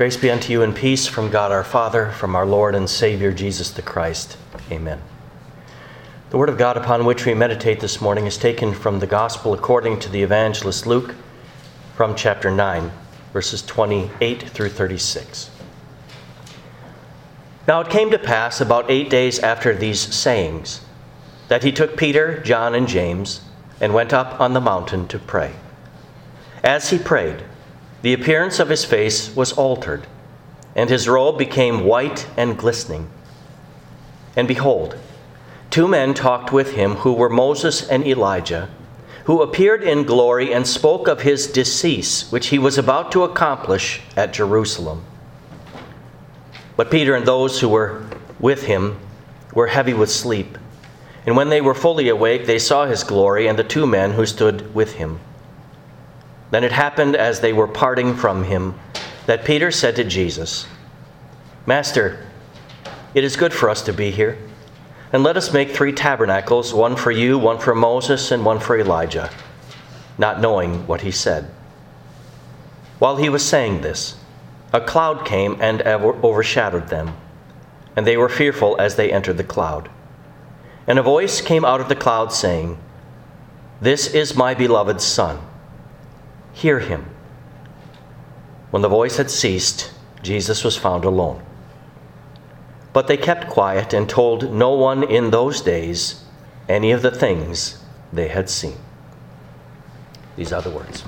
Grace be unto you and peace from God our Father, from our Lord and Savior Jesus the Christ. Amen. The word of God upon which we meditate this morning is taken from the Gospel according to the evangelist Luke, from chapter 9, verses 28 through 36. Now it came to pass about 8 days after these sayings, that he took Peter, John, and James, and went up on the mountain to pray. As he prayed, the appearance of his face was altered, and his robe became white and glistening. And behold, 2 men talked with him who were Moses and Elijah, who appeared in glory and spoke of his decease, which he was about to accomplish at Jerusalem. But Peter and those who were with him were heavy with sleep. And when they were fully awake, they saw his glory and the 2 men who stood with him. Then it happened as they were parting from him that Peter said to Jesus, "Master, it is good for us to be here. And let us make 3 tabernacles, one for you, one for Moses, and one for Elijah," not knowing what he said. While he was saying this, a cloud came and overshadowed them, and they were fearful as they entered the cloud. And a voice came out of the cloud saying, "This is my beloved Son. Hear him." When the voice had ceased, Jesus was found alone. But they kept quiet and told no one in those days any of the things they had seen. These are the words.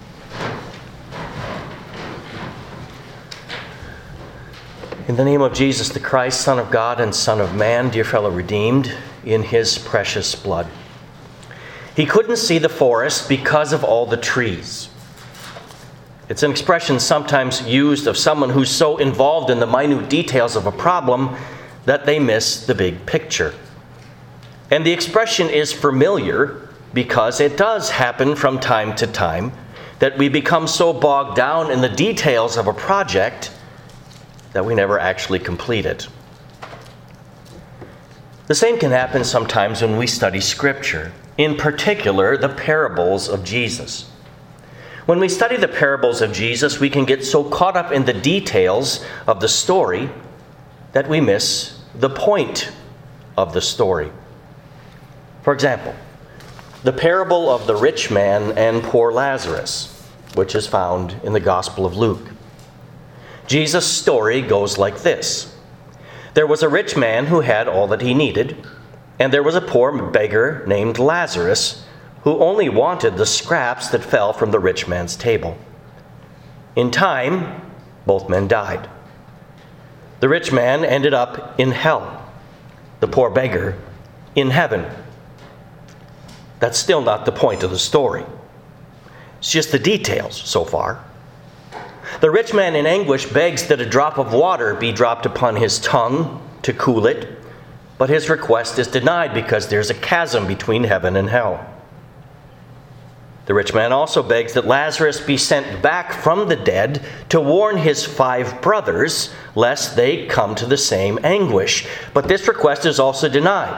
In the name of Jesus the Christ, Son of God and Son of Man, dear fellow redeemed in his precious blood. He couldn't see the forest because of all the trees. It's an expression sometimes used of someone who's so involved in the minute details of a problem that they miss the big picture. And the expression is familiar because it does happen from time to time that we become so bogged down in the details of a project that we never actually complete it. The same can happen sometimes when we study Scripture, in particular the parables of Jesus. When we study the parables of Jesus, we can get so caught up in the details of the story that we miss the point of the story. For example, the parable of the rich man and poor Lazarus, which is found in the Gospel of Luke. Jesus' story goes like this. There was a rich man who had all that he needed, and there was a poor beggar named Lazarus who only wanted the scraps that fell from the rich man's table. In time, both men died. The rich man ended up in hell, the poor beggar in heaven. That's still not the point of the story. It's just the details so far. The rich man in anguish begs that a drop of water be dropped upon his tongue to cool it, but his request is denied because there's a chasm between heaven and hell. The rich man also begs that Lazarus be sent back from the dead to warn his 5 brothers, lest they come to the same anguish. But this request is also denied.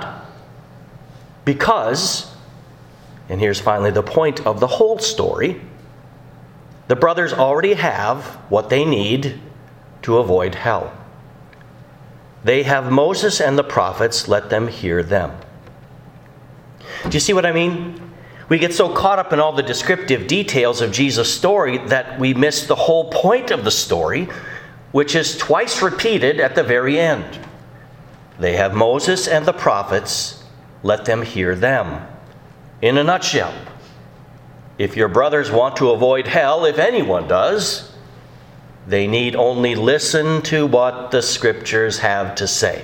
Because, and here's finally the point of the whole story, the brothers already have what they need to avoid hell. They have Moses and the prophets, let them hear them. Do you see what I mean? We get so caught up in all the descriptive details of Jesus' story that we miss the whole point of the story, which is twice repeated at the very end. They have Moses and the prophets, let them hear them. In a nutshell, if your brothers want to avoid hell, if anyone does, they need only listen to what the Scriptures have to say.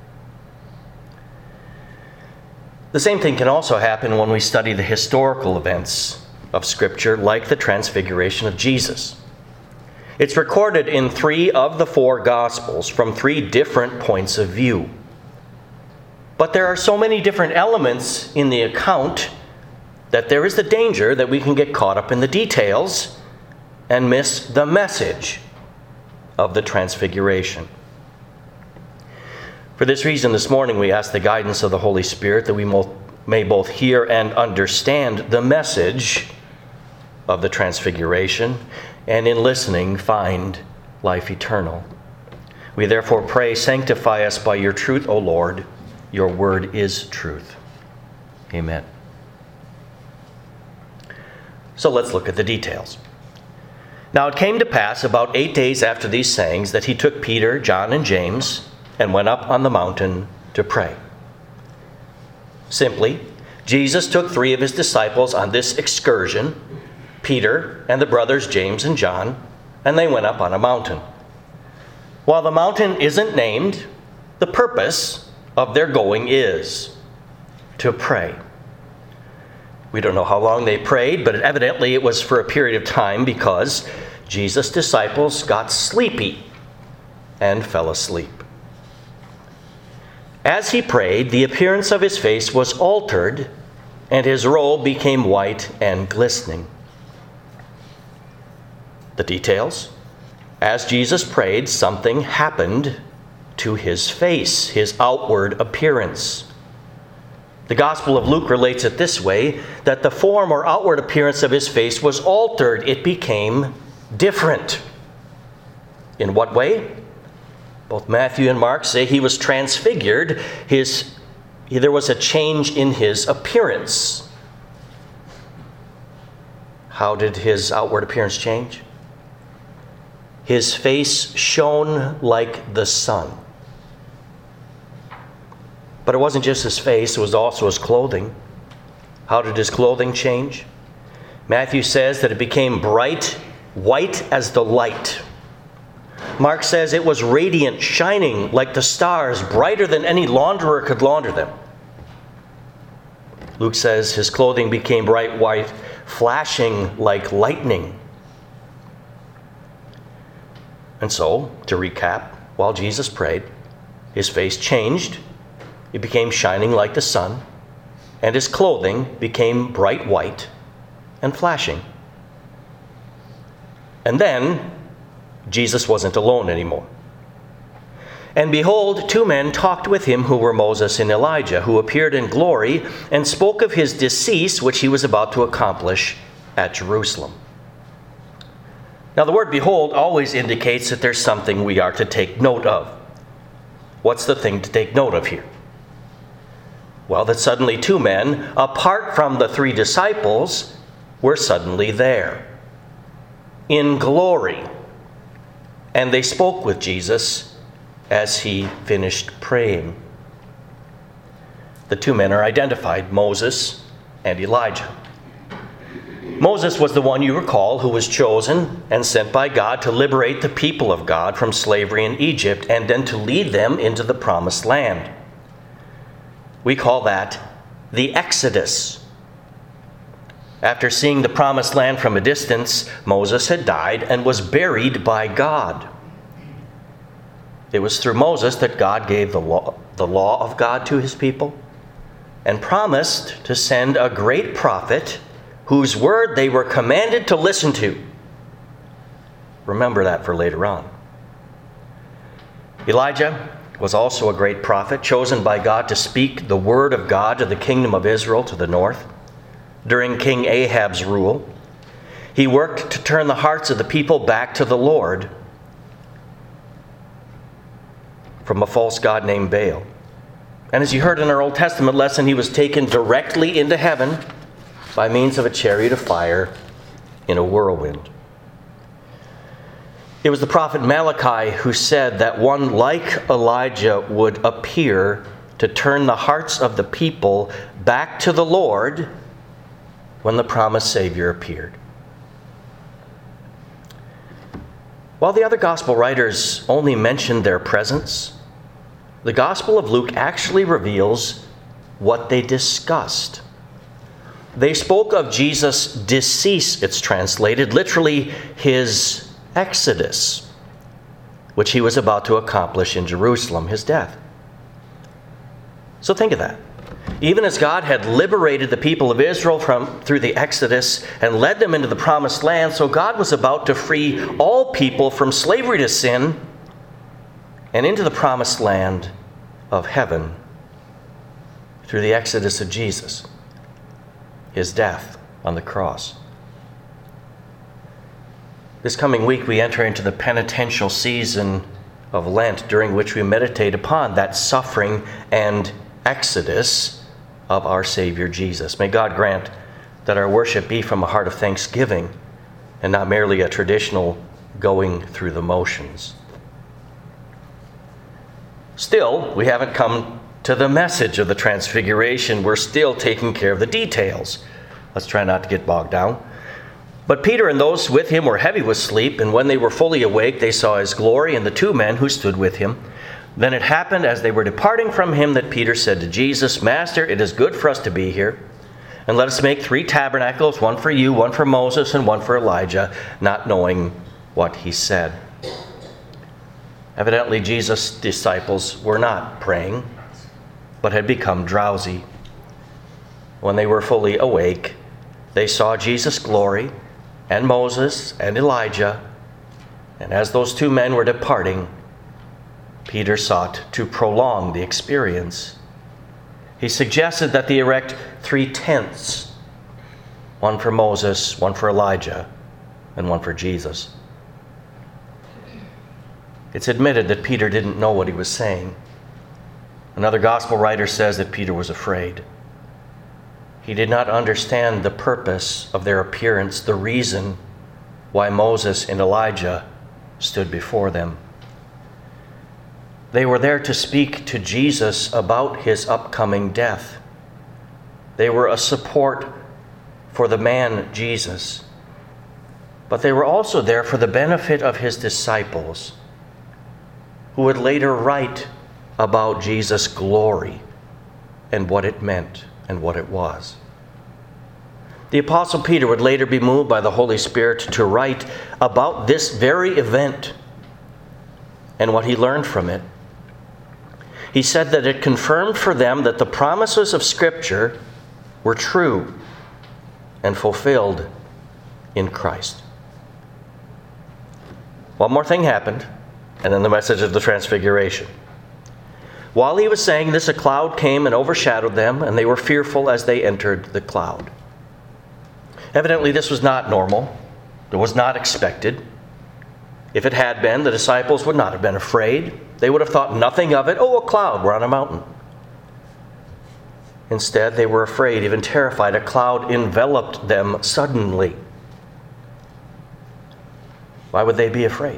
The same thing can also happen when we study the historical events of Scripture, like the Transfiguration of Jesus. It's recorded in 3 of the 4 Gospels from 3 different points of view. But there are so many different elements in the account that there is the danger that we can get caught up in the details and miss the message of the Transfiguration. For this reason, this morning we ask the guidance of the Holy Spirit that we may both hear and understand the message of the Transfiguration, and in listening find life eternal. We therefore pray, sanctify us by your truth, O Lord. Your word is truth. Amen. So let's look at the details. Now it came to pass about 8 days after these sayings that he took Peter, John, and James and went up on the mountain to pray. Simply, Jesus took 3 of his disciples on this excursion, Peter and the brothers James and John, and they went up on a mountain. While the mountain isn't named, the purpose of their going is to pray. We don't know how long they prayed, but evidently it was for a period of time because Jesus' disciples got sleepy and fell asleep. As he prayed, the appearance of his face was altered, and his robe became white and glistening. The details? As Jesus prayed, something happened to his face, his outward appearance. The Gospel of Luke relates it this way, that the form or outward appearance of his face was altered. It became different. In what way? Both Matthew and Mark say he was transfigured. There was a change in his appearance. How did his outward appearance change? His face shone like the sun. But it wasn't just his face, it was also his clothing. How did his clothing change? Matthew says that it became bright, white as the light. Mark says it was radiant, shining like the stars, brighter than any launderer could launder them. Luke says his clothing became bright white, flashing like lightning. And so, to recap, while Jesus prayed, his face changed. It became shining like the sun, and his clothing became bright white and flashing. And then, Jesus wasn't alone anymore. And behold, 2 men talked with him who were Moses and Elijah, who appeared in glory and spoke of his decease, which he was about to accomplish at Jerusalem. Now, the word behold always indicates that there's something we are to take note of. What's the thing to take note of here? Well, that suddenly 2 men, apart from the 3 disciples, were suddenly there in glory. And they spoke with Jesus as he finished praying. The 2 men are identified, Moses and Elijah. Moses was the one, you recall, who was chosen and sent by God to liberate the people of God from slavery in Egypt and then to lead them into the promised land. We call that the Exodus. After seeing the promised land from a distance, Moses had died and was buried by God. It was through Moses that God gave the law of God to his people and promised to send a great prophet whose word they were commanded to listen to. Remember that for later on. Elijah was also a great prophet, chosen by God to speak the word of God to the kingdom of Israel to the north. During King Ahab's rule, he worked to turn the hearts of the people back to the Lord from a false god named Baal. And as you heard in our Old Testament lesson, he was taken directly into heaven by means of a chariot of fire in a whirlwind. It was the prophet Malachi who said that one like Elijah would appear to turn the hearts of the people back to the Lord when the promised Savior appeared. While the other gospel writers only mentioned their presence, the Gospel of Luke actually reveals what they discussed. They spoke of Jesus' decease, it's translated, literally his exodus, which he was about to accomplish in Jerusalem, his death. So think of that. Even as God had liberated the people of Israel through the Exodus and led them into the promised land, so God was about to free all people from slavery to sin and into the promised land of heaven through the exodus of Jesus, his death on the cross. This coming week, we enter into the penitential season of Lent, during which we meditate upon that suffering and exodus of our Savior Jesus. May God grant that our worship be from a heart of thanksgiving and not merely a traditional going through the motions. Still, we haven't come to the message of the Transfiguration. We're still taking care of the details. Let's try not to get bogged down. But Peter and those with him were heavy with sleep, and when they were fully awake, they saw his glory and the two men who stood with him. Then it happened as they were departing from him that Peter said to Jesus, "Master, it is good for us to be here. And let us make 3 tabernacles, one for you, one for Moses, and one for Elijah," not knowing what he said. Evidently, Jesus' disciples were not praying, but had become drowsy. When they were fully awake, they saw Jesus' glory, and Moses and Elijah, and as those 2 men were departing, Peter sought to prolong the experience. He suggested that they erect 3 tents, one for Moses, one for Elijah, and one for Jesus. It's admitted that Peter didn't know what he was saying. Another gospel writer says that Peter was afraid. He did not understand the purpose of their appearance, the reason why Moses and Elijah stood before them. They were there to speak to Jesus about his upcoming death. They were a support for the man Jesus. But they were also there for the benefit of his disciples, who would later write about Jesus' glory and what it meant and what it was. The Apostle Peter would later be moved by the Holy Spirit to write about this very event and what he learned from it. He said that it confirmed for them that the promises of Scripture were true and fulfilled in Christ. One more thing happened, and then the message of the Transfiguration. While he was saying this, a cloud came and overshadowed them, and they were fearful as they entered the cloud. Evidently, this was not normal. It was not expected. If it had been, the disciples would not have been afraid. They would have thought nothing of it. Oh, a cloud, we're on a mountain. Instead, they were afraid, even terrified. A cloud enveloped them suddenly. Why would they be afraid?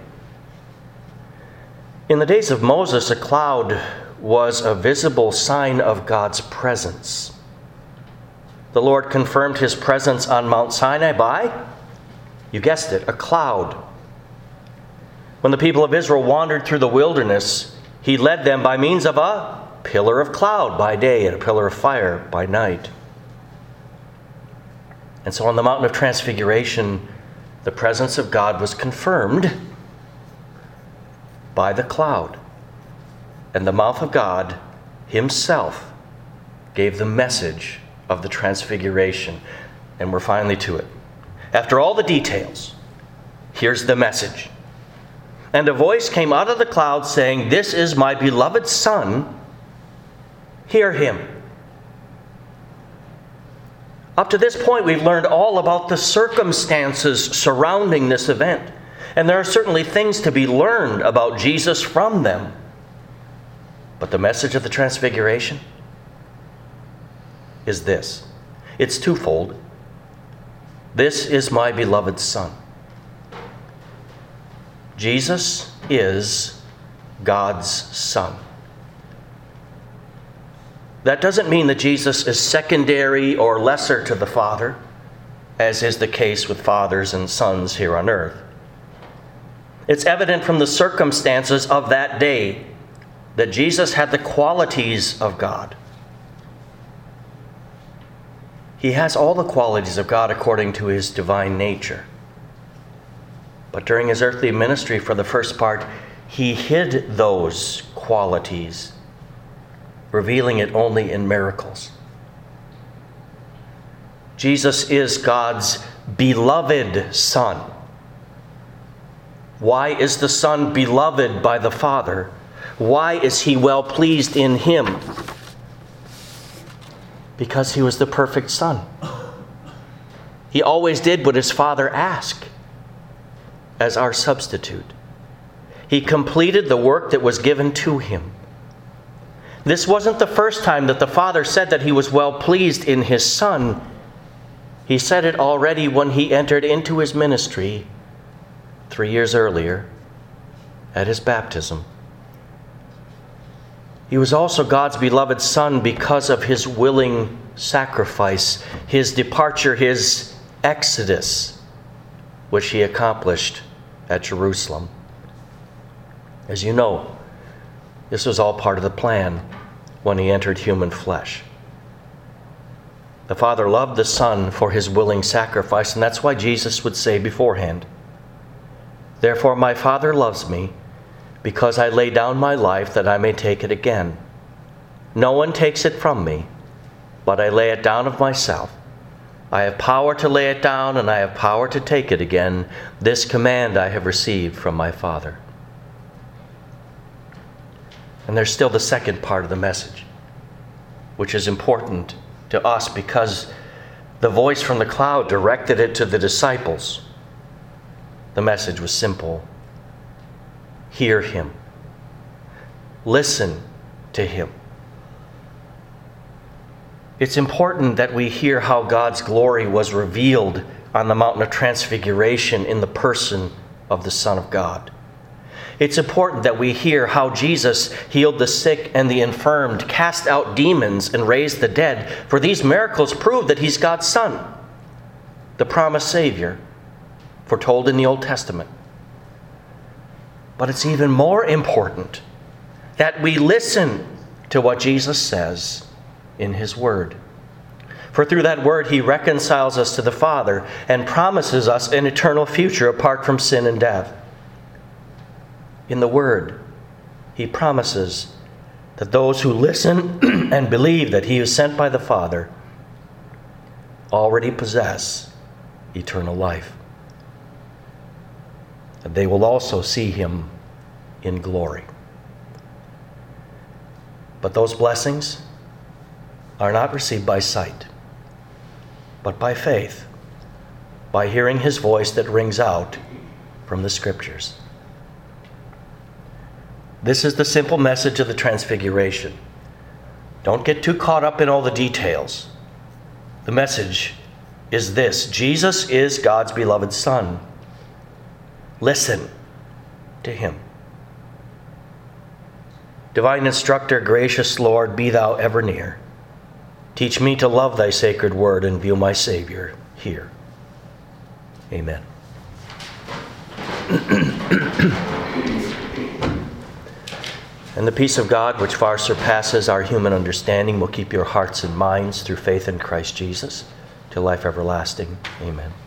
In the days of Moses, a cloud was a visible sign of God's presence. The Lord confirmed his presence on Mount Sinai by, you guessed it, a cloud. When the people of Israel wandered through the wilderness, he led them by means of a pillar of cloud by day and a pillar of fire by night. And so on the mountain of Transfiguration, the presence of God was confirmed by the cloud. And the mouth of God himself gave the message of the Transfiguration. And we're finally to it. After all the details, here's the message. And a voice came out of the cloud saying, "This is my beloved Son. Hear him." Up to this point, we've learned all about the circumstances surrounding this event. And there are certainly things to be learned about Jesus from them. But the message of the Transfiguration is this. It's twofold. This is my beloved Son. Jesus is God's Son. That doesn't mean that Jesus is secondary or lesser to the Father, as is the case with fathers and sons here on earth. It's evident from the circumstances of that day that Jesus had the qualities of God. He has all the qualities of God according to his divine nature. But during his earthly ministry, for the first part, he hid those qualities, revealing it only in miracles. Jesus is God's beloved Son. Why is the Son beloved by the Father? Why is he well pleased in him? Because he was the perfect Son. He always did what his Father asked. as our substitute. He completed the work that was given to him. This wasn't the first time that the Father said that he was well pleased in his Son. He said it already when he entered into his ministry 3 years earlier at his baptism. He was also God's beloved Son because of his willing sacrifice, his departure, his exodus, which he accomplished at Jerusalem. As you know, this was all part of the plan when he entered human flesh. The Father loved the Son for his willing sacrifice, and that's why Jesus would say beforehand, "Therefore my Father loves me, because I lay down my life that I may take it again. No one takes it from me, but I lay it down of myself. I have power to lay it down, and I have power to take it again. This command I have received from my Father." And there's still the second part of the message, which is important to us because the voice from the cloud directed it to the disciples. The message was simple. Hear him. Listen to him. It's important that we hear how God's glory was revealed on the mountain of transfiguration in the person of the Son of God. It's important that we hear how Jesus healed the sick and the infirmed, cast out demons, and raised the dead, for these miracles prove that he's God's Son, the promised Savior, foretold in the Old Testament. But it's even more important that we listen to what Jesus says in his Word. For through that Word, he reconciles us to the Father and promises us an eternal future apart from sin and death. In the Word, he promises that those who listen and believe that he is sent by the Father already possess eternal life. And they will also see him in glory. But those blessings are not received by sight, but by faith, by hearing his voice that rings out from the Scriptures. This is the simple message of the Transfiguration. Don't get too caught up in all the details. The message is this: Jesus is God's beloved Son. Listen to him. Divine Instructor, gracious Lord, be thou ever near. Teach me to love thy sacred word and view my Savior here. Amen. And the peace of God, which far surpasses our human understanding, will keep your hearts and minds through faith in Christ Jesus to life everlasting. Amen.